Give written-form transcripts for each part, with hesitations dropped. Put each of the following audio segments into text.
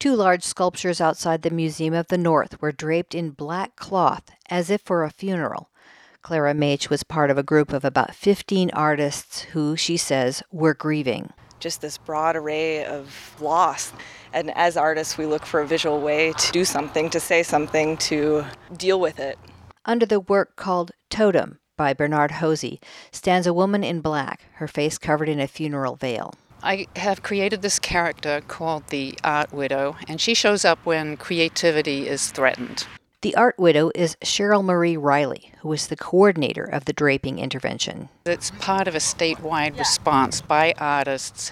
Two large sculptures outside the Museum of the North were draped in black cloth, as if for a funeral. Clara Mage was part of a group of about 15 artists who, she says, were grieving. Just this broad array of loss. And as artists, we look for a visual way to do something, to say something, to deal with it. Under the work called Totem by Bernard Hosey stands a woman in black, her face covered in a funeral veil. I have created this character called the Art Widow, and she shows up when creativity is threatened. The Art Widow is Cheryl Marie Riley, who is the coordinator of the draping intervention. It's part of a statewide response by artists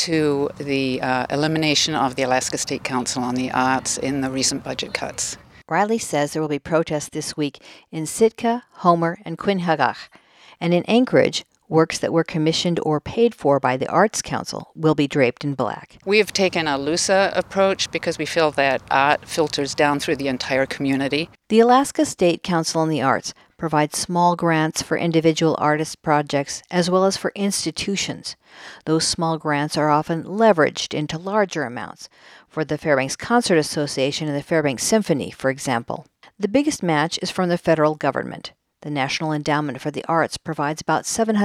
to the elimination of the Alaska State Council on the Arts in the recent budget cuts. Riley says there will be protests this week in Sitka, Homer, and Quinhagach, and in Anchorage, works that were commissioned or paid for by the Arts Council will be draped in black. We have taken a looser approach because we feel that art filters down through the entire community. The Alaska State Council on the Arts provides small grants for individual artist projects as well as for institutions. Those small grants are often leveraged into larger amounts, for the Fairbanks Concert Association and the Fairbanks Symphony, for example. The biggest match is from the federal government. The National Endowment for the Arts provides about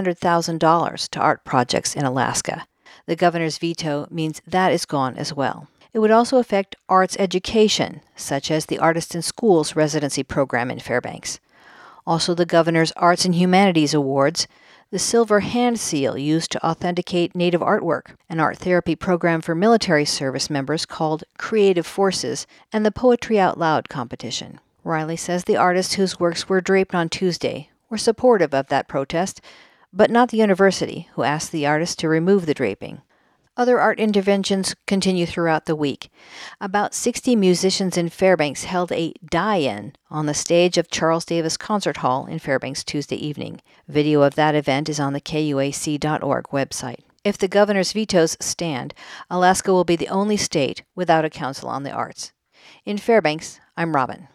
$700,000 to art projects in Alaska. The governor's veto means that is gone as well. It would also affect arts education, such as the Artists in Schools residency program in Fairbanks. Also the governor's Arts and Humanities Awards, the Silver Hand Seal used to authenticate Native artwork, an art therapy program for military service members called Creative Forces, and the Poetry Out Loud competition. Riley says the artists whose works were draped on Tuesday were supportive of that protest, but not the university, who asked the artists to remove the draping. Other art interventions continue throughout the week. About 60 musicians in Fairbanks held a die-in on the stage of Charles Davis Concert Hall in Fairbanks Tuesday evening. Video of that event is on the KUAC.org website. If the governor's vetoes stand, Alaska will be the only state without a council on the arts. In Fairbanks, I'm Robin.